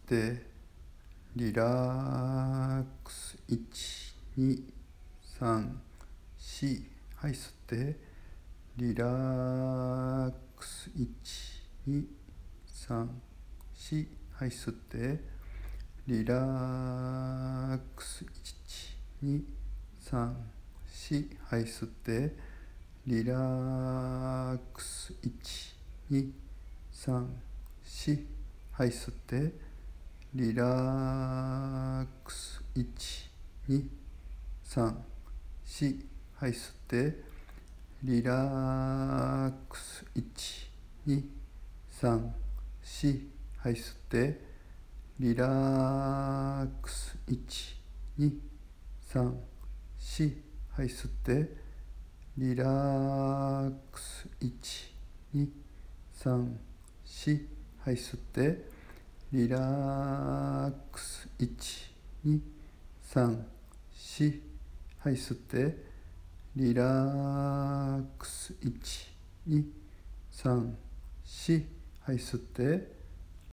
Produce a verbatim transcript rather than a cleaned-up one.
てリラックス。いち、に、さん、よん、はい、吸ってリラックス。いち、に、さん、よん、はい、吸ってリラックス。いち、に、さん、よん、はい、吸ってリラックス。いち、に、さん、よん、はい、吸ってリラックス。いち、に、さん、よん、はい、吸ってリラックス。いち、に、さん、よん、はい、吸ってリラックス。いち、に、さん、よん、はい、吸ってリラックス。いち、に、さん、よん、はい、吸ってリラックス。いち、に、さん、よん、はい、吸ってリラックス。いち、に、さん、よん、はい、吸って